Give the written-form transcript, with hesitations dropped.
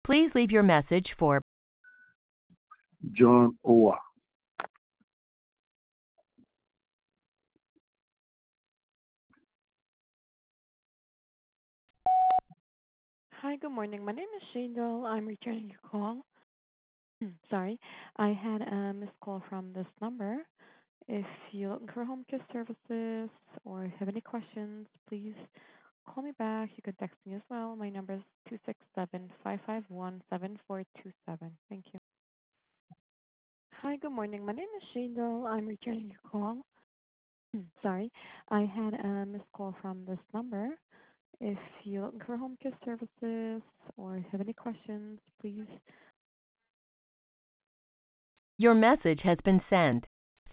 Please leave your message for John Owa. Hi, good morning. My name is Shadel. I'm returning your call. Sorry, I had a missed call from this number. If you're looking for home care services or have any questions, please call me back. You can text me as well. My number is 267-551-7427. Thank you. Hi, good morning. My name is Shadel. I'm returning your call. Sorry, I had a missed call from this number. If you're looking for home care services or have any questions, please. your message has been sent.